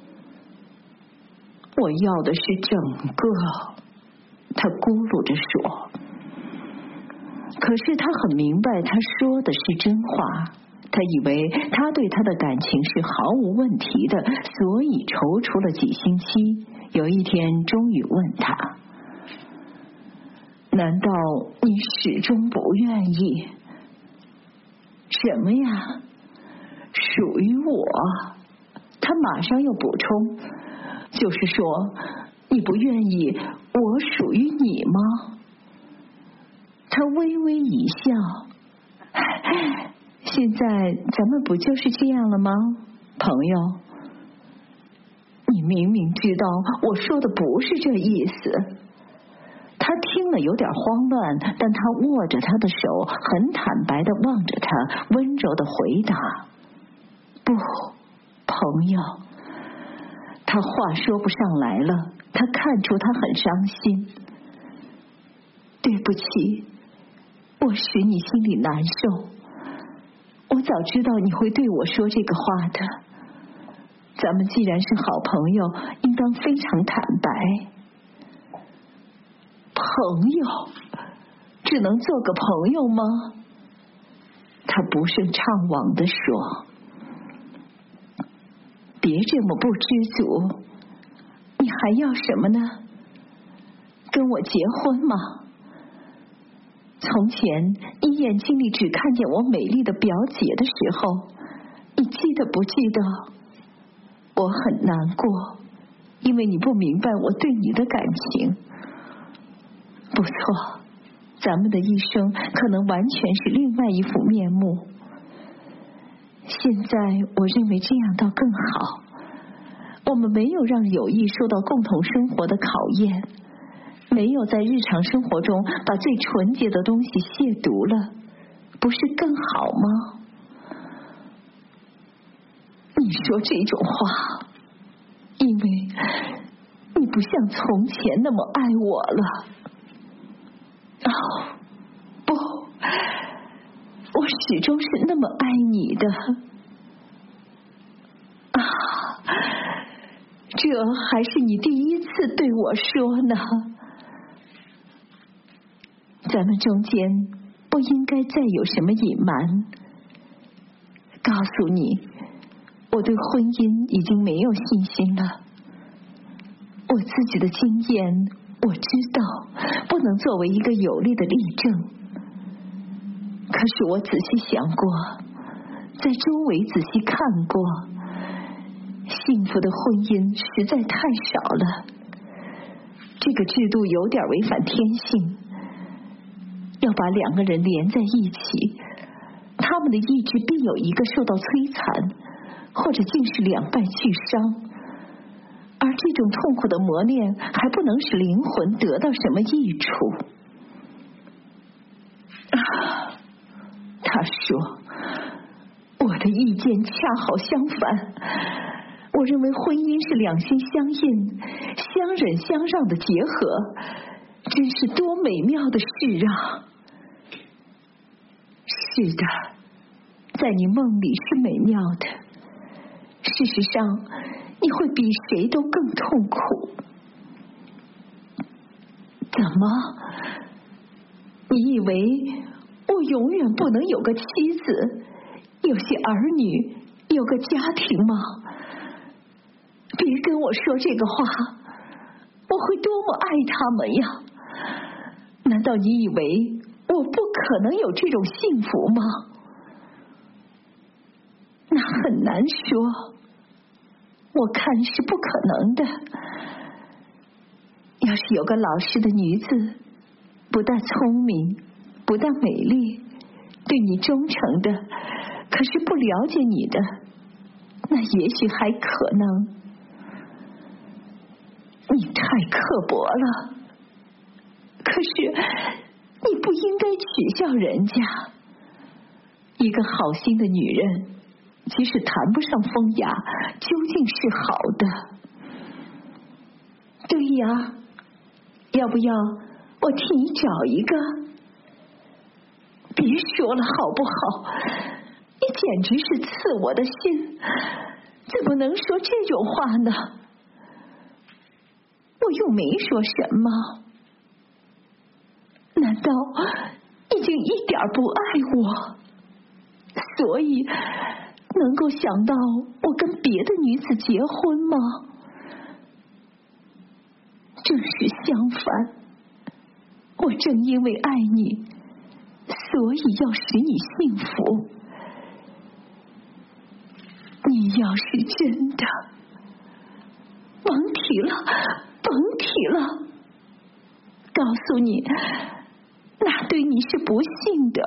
我要的是整个，他咕噜着说。可是他很明白他说的是真话，他以为他对他的感情是毫无问题的，所以踌躇了几星期，有一天终于问他：难道你始终不愿意？什么呀？属于我？他马上又补充，就是说你不愿意我属于你吗？他微微一笑，现在咱们不就是这样了吗，朋友？你你明明知道我说的不是这意思。他听了有点慌乱，但他握着他的手，很坦白地望着他，温柔地回答：不，朋友。他话说不上来了，他看出他很伤心。对不起，我使你心里难受。我早知道你会对我说这个话的。咱们既然是好朋友，应当非常坦白。朋友，只能做个朋友吗？他不胜怅惘地说。别这么不知足，你还要什么呢？跟我结婚吗？从前你眼睛里只看见我美丽的表姐的时候，你记得不记得？我很难过，因为你不明白我对你的感情。不错，咱们的一生可能完全是另外一副面目。现在我认为这样倒更好，我们没有让友谊受到共同生活的考验，没有在日常生活中把最纯洁的东西亵渎了，不是更好吗？你说这种话，因为你不像从前那么爱我了。哦，不，我始终是那么爱你的。啊，这还是你第一次对我说呢。咱们中间不应该再有什么隐瞒。告诉你，我对婚姻已经没有信心了。我自己的经验，我知道不能作为一个有力的例证。可是我仔细想过，在周围仔细看过，幸福的婚姻实在太少了。这个制度有点违反天性，要把两个人连在一起，他们的意志必有一个受到摧残，或者竟是两败俱伤。而这种痛苦的磨练还不能使灵魂得到什么益处。啊，他说，我的意见恰好相反。我认为婚姻是两心相印、相忍相让的结合，真是多美妙的事啊！是的，在你梦里是美妙的，事实上你会比谁都更痛苦。怎么？你以为我永远不能有个妻子，有些儿女，有个家庭吗？别跟我说这个话，我会多么爱他们呀！难道你以为我不可能有这种幸福吗？那很难说，我看是不可能的。要是有个老实的女子，不但聪明，不但美丽，对你忠诚的，可是不了解你的，那也许还可能。你太刻薄了，可是你不应该取笑人家。一个好心的女人，即使谈不上风雅，究竟是好的。对呀，要不要我替你找一个？别说了好不好？你简直是刺我的心，怎么能说这种话呢？我又没说什么，难道你就一点不爱我，所以能够想到我跟别的女子结婚吗？正是相反，我正因为爱你，所以要使你幸福。你要是真的，甭提了，甭提了，告诉你，那对你是不幸的。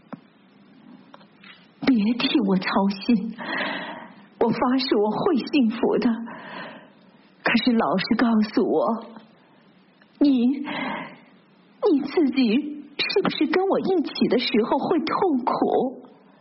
别替我操心，我发誓我会幸福的。 可是老实告诉我，你你自己是不是跟我一起的时候会痛苦？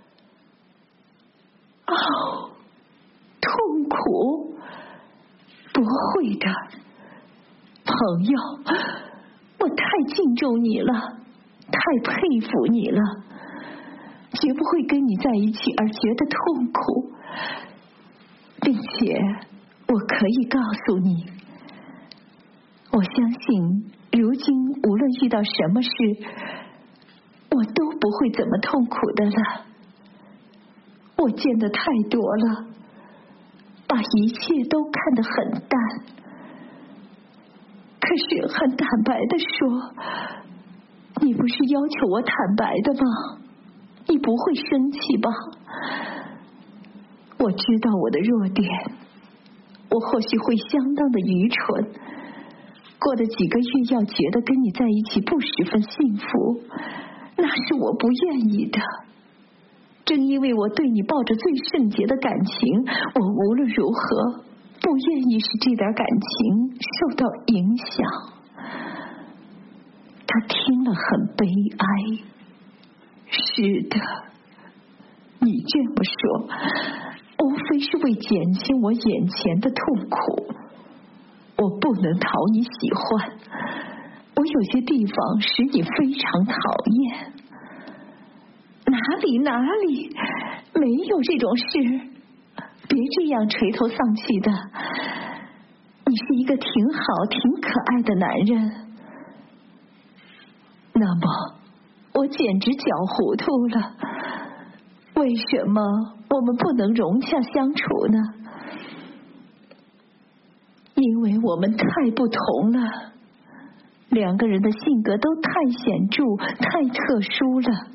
哦，痛苦？不会的，朋友，我太敬重你了，太佩服你了，绝不会跟你在一起而觉得痛苦，并且我可以告诉你，我相信如今无论遇到什么事，我都不会怎么痛苦的了。我见的太多了，把一切都看得很淡。可是很坦白的说，你不是要求我坦白的吗？你不会生气吧？我知道我的弱点，我或许会相当的愚蠢，过了几个月要觉得跟你在一起不十分幸福，那是我不愿意的。正因为我对你抱着最圣洁的感情，我无论如何不愿意使这点感情受到影响。他听了很悲哀。是的，你这么说，无非是为减轻我眼前的痛苦。我不能讨你喜欢，我有些地方使你非常讨厌。哪里哪里，没有这种事，别这样垂头丧气的。你是一个挺好挺可爱的男人，那么我简直搅糊涂了。为什么我们不能融洽相处呢？因为我们太不同了，两个人的性格都太显著太特殊了。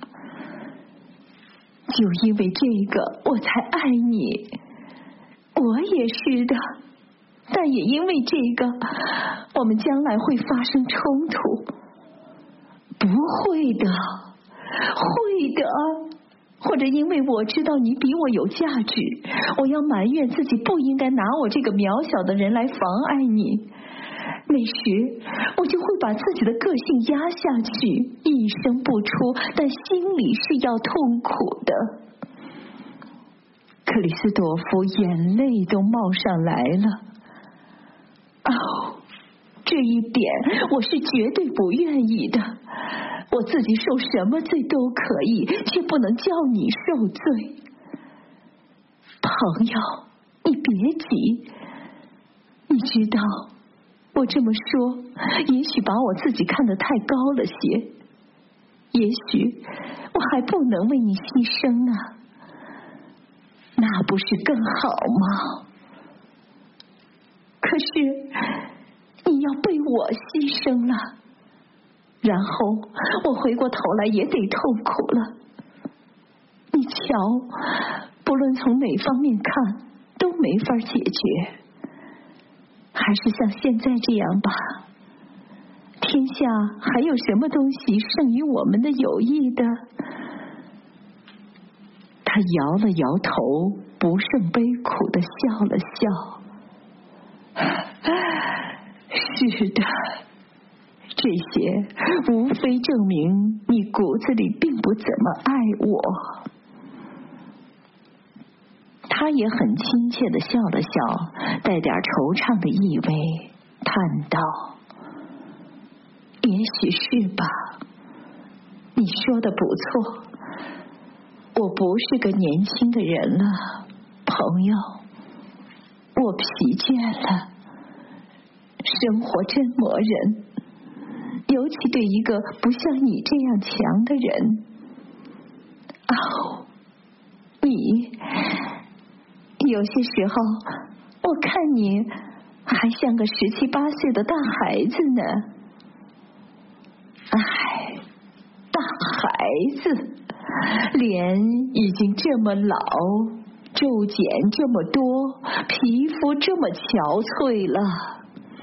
就因为这个我才爱你，我也是的，但也因为这个我们将来会发生冲突。不会的，会的，或者因为我知道你比我有价值，我要埋怨自己不应该拿我这个渺小的人来妨碍你。那时我就会把自己的个性压下去，一声不出，但心里是要痛苦的。克里斯朵夫眼泪都冒上来了。哦，这一点我是绝对不愿意的。我自己受什么罪都可以，却不能叫你受罪。朋友，你别急，你知道我这么说也许把我自己看得太高了些，也许我还不能为你牺牲啊，那不是更好吗？可是你要被我牺牲了，然后我回过头来也得痛苦了。你瞧，不论从哪方面看都没法解决。还是像现在这样吧，天下还有什么东西胜于我们的友谊的？他摇了摇头，不胜悲苦地笑了笑。是的，这些无非证明你骨子里并不怎么爱我。他也很亲切地笑了笑，带点惆怅的意味，叹道：也许是吧，你说的不错，我不是个年轻的人了，朋友，我疲倦了，生活真磨人，尤其对一个不像你这样强的人。哦，你有些时候我看你还像个十七八岁的大孩子呢。唉，大孩子，脸已经这么老，皱茧这么多，皮肤这么憔悴了。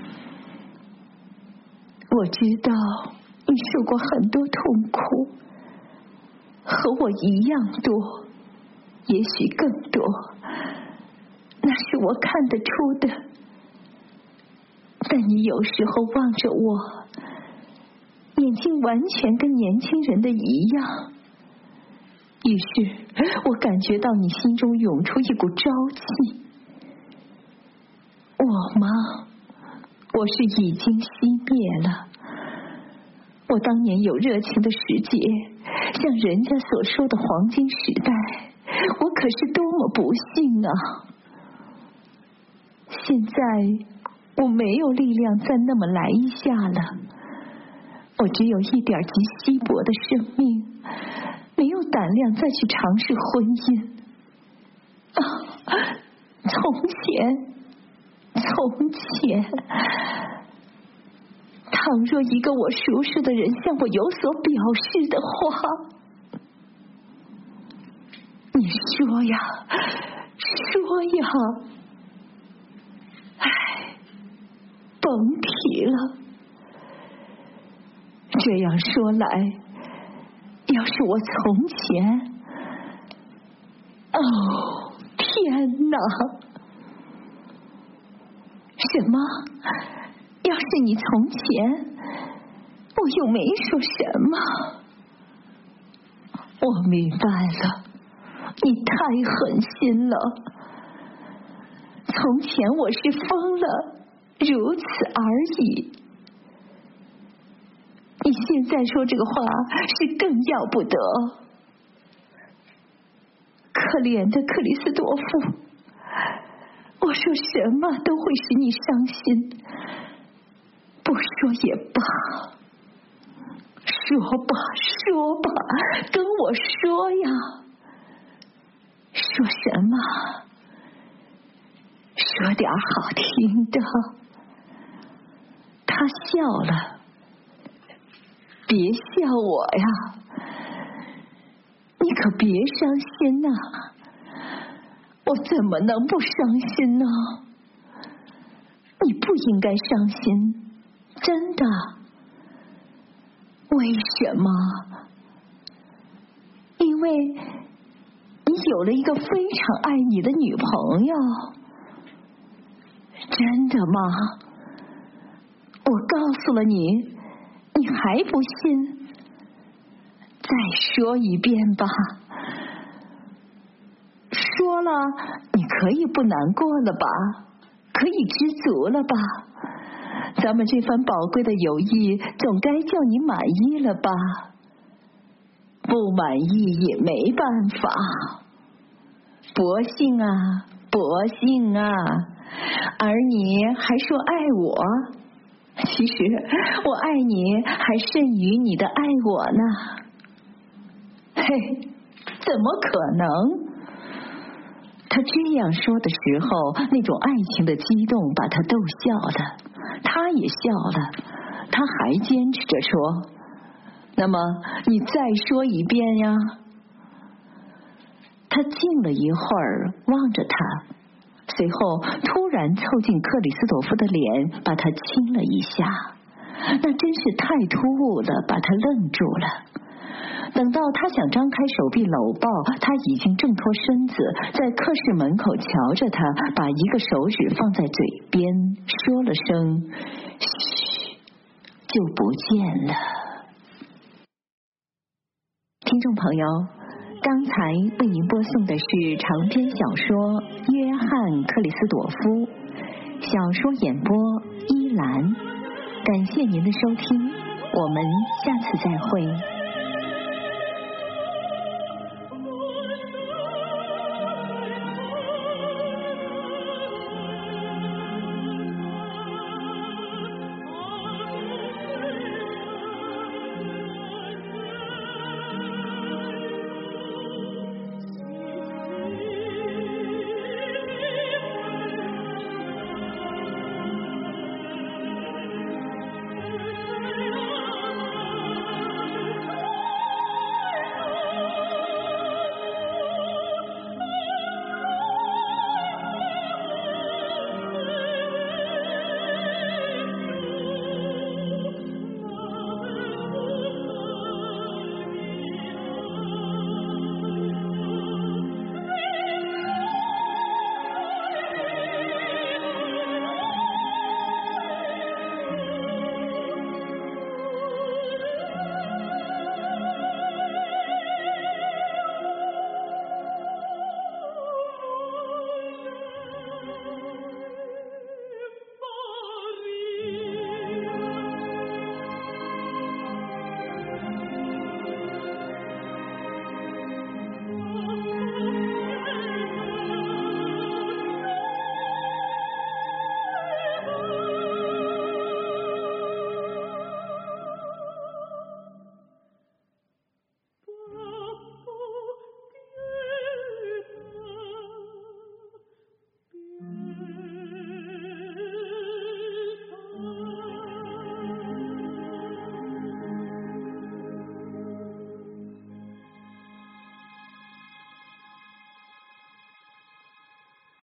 我知道你受过很多痛苦，和我一样多，也许更多，那是我看得出的。 但你有时候望着我，眼睛完全跟年轻人的一样。于是我感觉到你心中涌出一股朝气。我吗？我是已经熄灭了。我当年有热情的时节，像人家所说的黄金时代，我可是多么不幸啊！现在我没有力量再那么来一下了，我只有一点极稀薄的生命，没有胆量再去尝试婚姻。啊，从前，从前，倘若一个我熟识的人向我有所表示的话，你说呀，说呀，唉，甭提了。这样说来，要是我从前，哦，天哪！什么？要是你从前，我又没说什么。我明白了，你太狠心了。从前我是疯了，如此而已。你现在说这个话是更要不得。可怜的克里斯多夫，我说什么都会使你伤心，不说也罢。说吧，说吧，跟我说呀。说什么？说点好听的。他笑了。别笑我呀，你可别伤心呐。我怎么能不伤心呢？你不应该伤心，真的。为什么？因为你有了一个非常爱你的女朋友。真的吗？我告诉了你，你还不信？再说一遍吧。说了，你可以不难过了吧？可以知足了吧？咱们这番宝贵的友谊总该叫你满意了吧？不满意也没办法。薄幸啊，薄幸啊！而你还说爱我，其实我爱你还甚于你的爱我呢。嘿，怎么可能？他这样说的时候，那种爱情的激动把他逗笑了，他也笑了，他还坚持着说：“那么你再说一遍呀。”他静了一会儿，望着他，随后突然凑近克里斯朵夫的脸，把他亲了一下。那真是太突兀了，把他愣住了。等到他想张开手臂搂抱，他已经挣脱身子，在客室门口瞧着他，把一个手指放在嘴边，说了声“嘘”，就不见了。听众朋友，刚才为您播送的是长篇小说《约翰·克里斯朵夫》，小说演播依兰。感谢您的收听，我们下次再会。